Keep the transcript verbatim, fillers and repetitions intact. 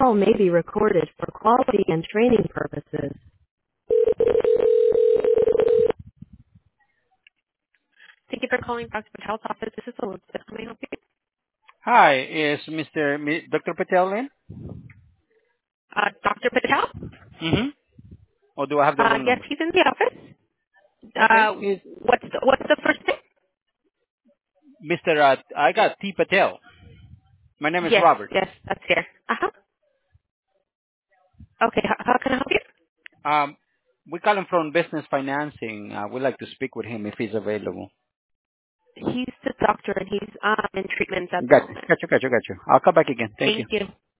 call may be recorded for quality and training purposes. Thank you for calling Doctor Patel's office. This is Elizabeth. How may I help you? Hi, is Mister Mi- Doctor Patel in? Uh, Doctor Patel? Mm-hmm. Or do I have the Uh, wrong yes, number? he's in the office. Okay. Uh, Is what's the, what's the first name? Mister Uh, I got T Patel. My name is Yes, Robert. yes, that's here. Uh-huh. Okay, how, how can I help you? Um, we call him from business financing. Uh, we'd like to speak with him if he's available. He's the doctor and he's um, in treatments at the Got you, moment. got you, got you, got you. I'll come back again. Thank you. Thank you.